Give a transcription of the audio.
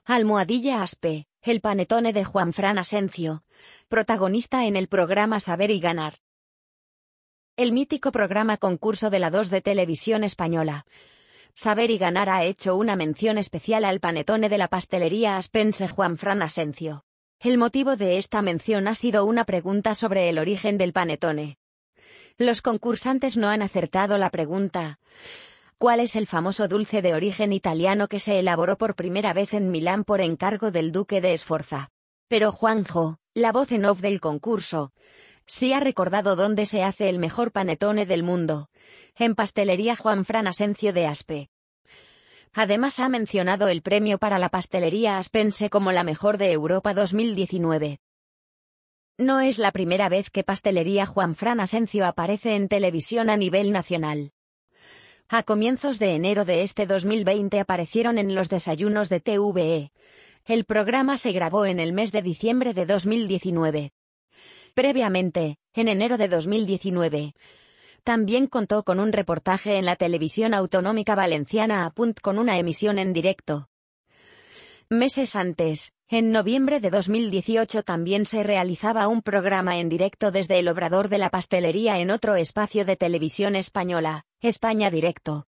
Almohadilla Aspe, el panetone de Juanfran Asencio, protagonista en el programa Saber y Ganar. El mítico programa concurso de la 2 de Televisión Española, Saber y Ganar, ha hecho una mención especial al panetone de la pastelería aspense Juanfran Asencio. El motivo de esta mención ha sido una pregunta sobre el origen del panetone. Los concursantes no han acertado la pregunta: ¿cuál es el famoso dulce de origen italiano que se elaboró por primera vez en Milán por encargo del duque de Sforza? Pero Juanjo, la voz en off del concurso, sí ha recordado dónde se hace el mejor panetone del mundo: en Pastelería Juanfran Asencio de Aspe. Además ha mencionado el premio para la pastelería aspense como la mejor de Europa 2019. No es la primera vez que Pastelería Juanfran Asencio aparece en televisión a nivel nacional. A comienzos de enero de este 2020 aparecieron en los desayunos de TVE. El programa se grabó en el mes de diciembre de 2019. Previamente, en enero de 2019, también contó con un reportaje en la televisión autonómica valenciana Apunt, con una emisión en directo. Meses antes, en noviembre de 2018, también se realizaba un programa en directo desde el Obrador de la Pastelería en otro espacio de televisión española, España Directo.